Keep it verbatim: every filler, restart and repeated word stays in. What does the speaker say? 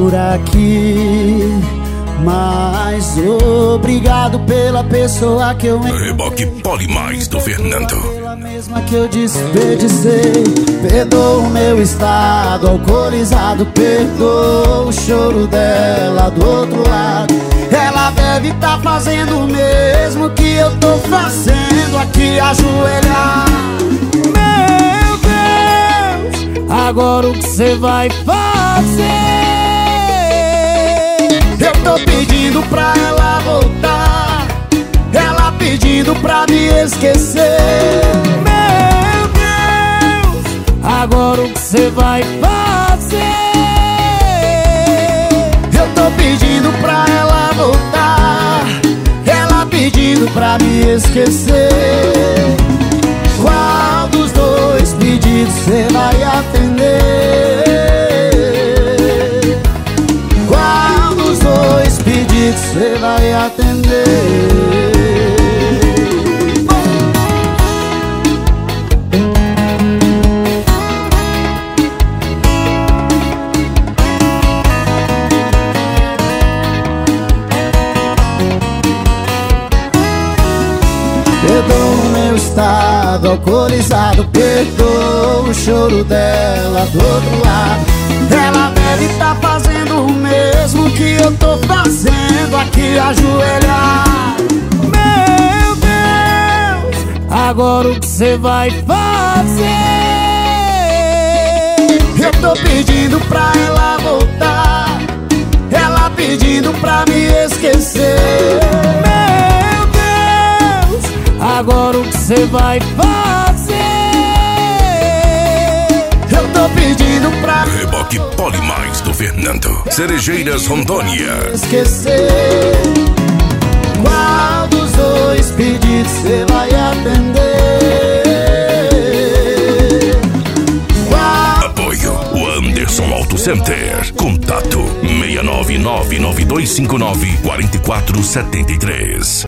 por aqui, mas obrigado pela pessoa que eu Reboque Polimais do Fernando. Pela mesma que eu desperdicei. Perdoa o meu estado alcoolizado, perdoa o choro dela do outro lado. Ela deve tá fazendo o mesmo que eu tô fazendo aqui, ajoelhar. Meu Deus, agora o que você vai fazer? Eu tô pedindo pra ela voltar, ela pedindo pra me esquecer. Meu Deus, agora o que você vai fazer? Eu tô pedindo pra ela voltar, ela pedindo pra me esquecer. Qual dos dois pedidos você vai atender? Qual dos dois pedidos você vai atender? Perdoa o meu estado alcoolizado, perdoa o choro dela do outro lado. Ela deve tá fazendo o mesmo que eu tô fazendo aqui, ajoelhar. Meu Deus, agora o que você vai fazer? Eu tô pedindo pra ela voltar, ela pedindo pra me esquecer. Agora o que você vai fazer? Eu tô pedindo pra Reboque Polimais do Fernando, Cerejeiras, Rondônia. esquecer. Qual dos dois pedidos você vai atender? Qual... Apoio o Anderson Auto Center. Contato seis nove nove nove dois cinco nove quatro quatro sete três.